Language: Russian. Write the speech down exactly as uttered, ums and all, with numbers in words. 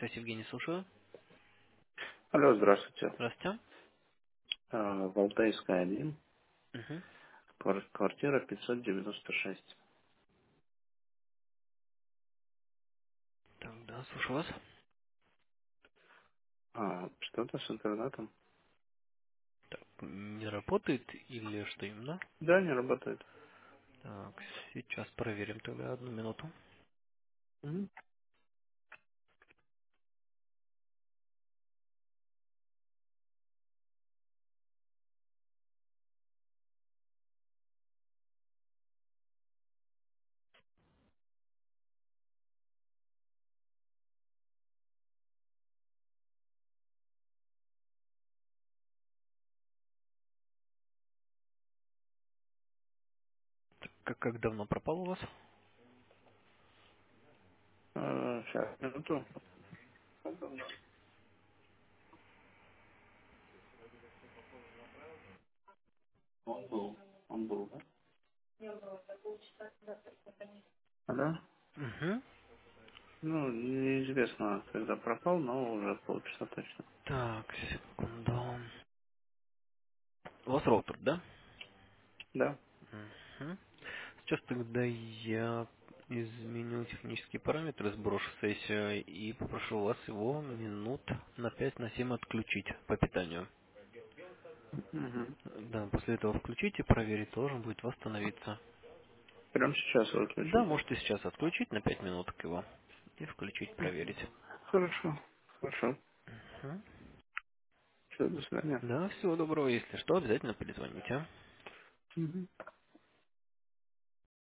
Связь, Евгений, слушаю. Алло, здравствуйте. Здравствуйте. А, Валдайская один, Угу. квар- квартира пятьсот девяносто шесть. Так, да, слушаю вас. А, что-то с интернетом? Не работает или что именно? Да, не работает. Так, сейчас проверим тогда одну минуту. Мгм. Как, как давно пропал у вас? А, сейчас, минуту. Он был. Он был, да? Алло? Угу. Ну, неизвестно, когда пропал, но уже полчаса точно. Так, секунду. У вас роутер, да? Да. Угу. Сейчас тогда я изменю технические параметры, сброшу сессию и попрошу вас его минут на пять на семь отключить по питанию. Угу. Да, после этого включите, проверить, должен будет восстановиться. Прямо сейчас Да, выключить. можете сейчас отключить на пять минуток его и включить, проверить. Хорошо. Хорошо. Мгм. Все, до свидания. Да, всего доброго. Если что, обязательно перезвоните. Мгм.